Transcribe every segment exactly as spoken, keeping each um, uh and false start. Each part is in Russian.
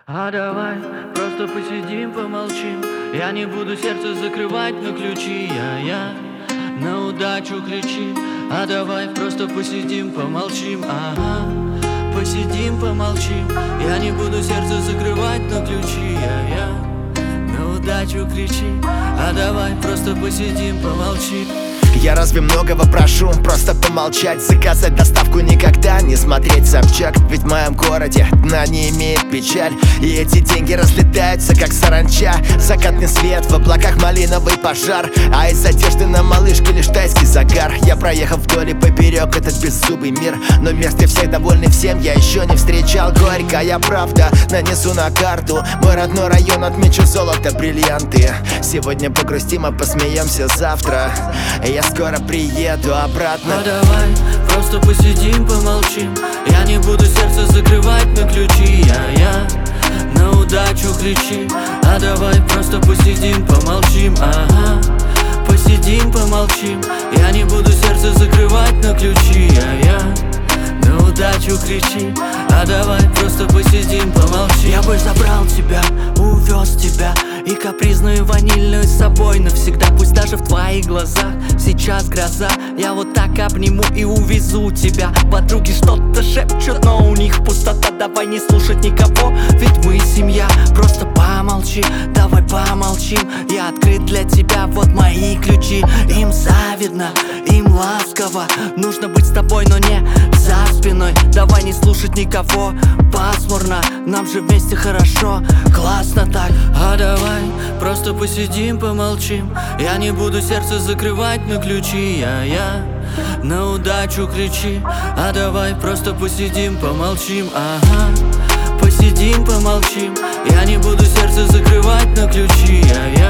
А давай просто посидим, помолчим. Я не буду сердце закрывать на ключи. Я-я на удачу кричи. А давай просто посидим, помолчим. Ага, посидим, помолчим. Я не буду сердце закрывать на ключи. Я-я на удачу кричи. А давай просто посидим, помолчим. Я разве многого прошу? Просто помолчать, заказать доставку, никогда не смотреть Собчак. Ведь в моем городе дна не имеет печаль, и эти деньги разлетаются, как саранча. Закатный свет, в облаках малиновый пожар, а из одежды на малышке лишь тайский загар. Я проехал вдоль и поперек этот беззубый мир, но вместо всех довольный всем я еще не встречал. Горькая правда нанесу на карту. Мой родной район отмечу золото, бриллианты. Сегодня погрустим, а посмеемся завтра. Я скоро приеду обратно. А давай просто посидим, помолчим. Я не буду сердце закрывать на ключи. Я-я на удачу кричи. А давай просто посидим, помолчим. Ага, посидим, помолчим. Я не буду сердце закрывать на ключи. Я-я на удачу кричи. А давай просто посидим, помолчим. Я бы забрал тебя, увез тебя и капризную ванильную с собой навсегда. Пусть даже в твоих глазах сейчас гроза. Я вот так обниму и увезу тебя. Подруги что-то шепчут, но у них пустота. Давай не слушать никого, ведь мы семья. Просто помолчи, давай помолчим. Я открыт для тебя, вот мои ключи. Им завидно, им ласково. Нужно быть с тобой, но не за спиной. Давай не слушать никого, пасмурно. Нам же вместе хорошо, классно так. А давай просто посидим, помолчим. Я не буду сердце закрывать на ключи. Я-я на удачу кричи. А давай просто посидим, помолчим. Ага, посидим, помолчим. Я не буду сердце закрывать на ключи. Я-я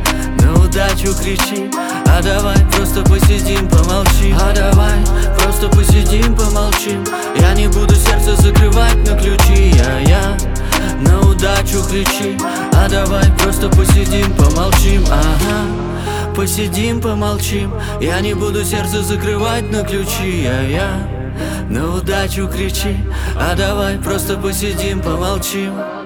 на удачу кричи. А давай просто посидим, помолчим. А давай просто посидим, помолчим. Я не буду сердце закрывать на ключи. Я-я на удачу кричи. А давай просто посидим, помолчим. Ага, посидим, помолчим. Я не буду сердце закрывать на ключи. Я-я на удачу кричи. А давай просто посидим, помолчим.